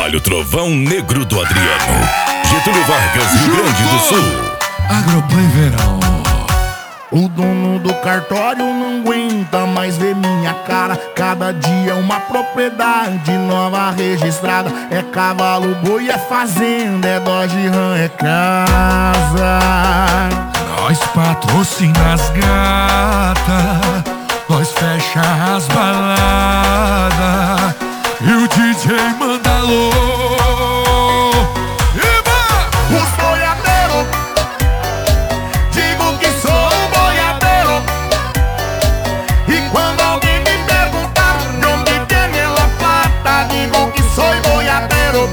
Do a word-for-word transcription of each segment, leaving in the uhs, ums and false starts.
Carvalho, Trovão Negro do Adriano, Getúlio Vargas, Rio Grande do Sul. Agroplay Verão. O dono do cartório não aguenta mais ver minha cara. Cada dia uma propriedade nova registrada. É cavalo, boi, é fazenda, é Dodge Ram, é casa. Nós patrocina as gata, nós fecha as baladas e o D J manda alô. Os boiadeiros, digo que sou boiadeiro. E quando alguém me perguntar de onde tem ela plata, digo que sou boiadeiro.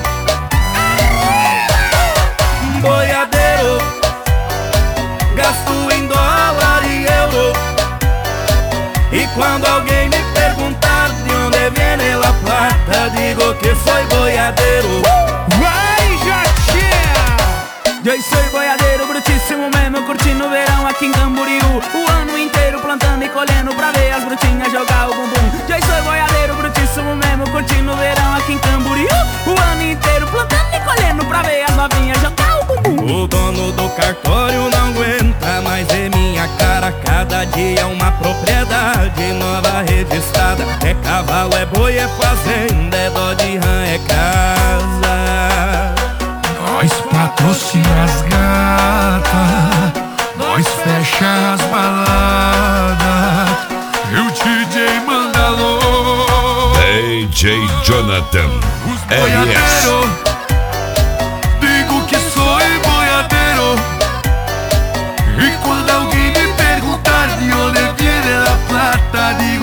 Boiadeiro, gasto em dólar e euro. E quando alguém me perguntar de onde vem ela plata, digo que sou boiadeiro. Vai, Jatinha! Eu sou boiadeiro, brutíssimo mesmo, curtindo o verão aqui em Camboriú. O ano inteiro plantando e colhendo pra ver as brutinhas jogar o bumbum. Eu sou boiadeiro, brutíssimo mesmo, curtindo o verão aqui em Camboriú. O ano inteiro plantando e colhendo pra ver as novinhas jogar o bumbum. O dono do cartório não aguenta mais ver minha cara. Cada dia uma propriedade nova registrada. É cavalo, é boi, é fazenda, é Dodge Ram, é casa. Nós patrocina as gata, nós fecha as baladas e o D J manda alô. D J Jonathan Os L S. boiadeiro, digo que sou boiadeiro. E quando alguém me perguntar de onde viene a plata, digo